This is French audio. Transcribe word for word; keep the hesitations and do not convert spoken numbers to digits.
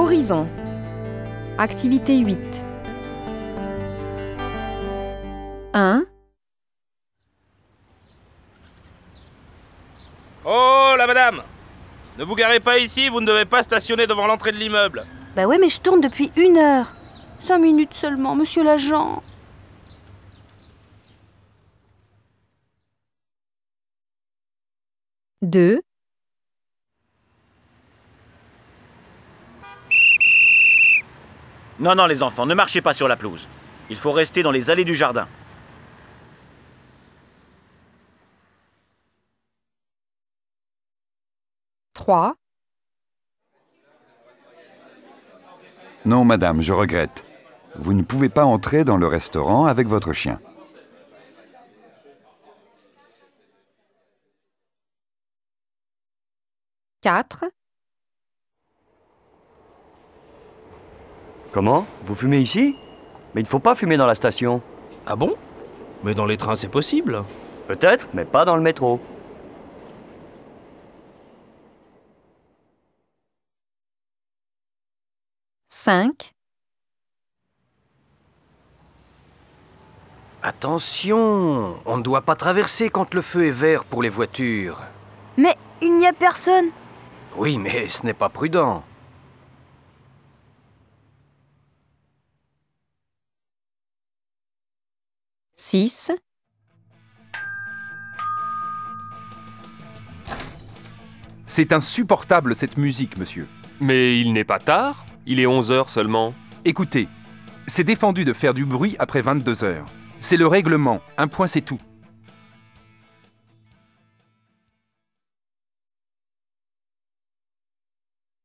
Horizon. Activité huit. un. Oh, la madame! Ne vous garez pas ici, vous ne devez pas stationner devant l'entrée de l'immeuble. Bah ouais, mais je tourne depuis une heure. Cinq minutes seulement, monsieur l'agent. deux. Non, non, les enfants, ne marchez pas sur la pelouse. Il faut rester dans les allées du jardin. trois. Non, madame, je regrette. Vous ne pouvez pas entrer dans le restaurant avec votre chien. quatre. Comment? Vous fumez ici? Mais il ne faut pas fumer dans la station. Ah bon? Mais dans les trains, c'est possible. Peut-être, mais pas dans le métro. cinq. Attention, on ne doit pas traverser quand le feu est vert pour les voitures. Mais il n'y a personne. Oui, mais ce n'est pas prudent. six. C'est insupportable cette musique, monsieur. Mais il n'est pas tard, il est onze heures seulement. Écoutez, c'est défendu de faire du bruit après vingt-deux heures. C'est le règlement, un point c'est tout.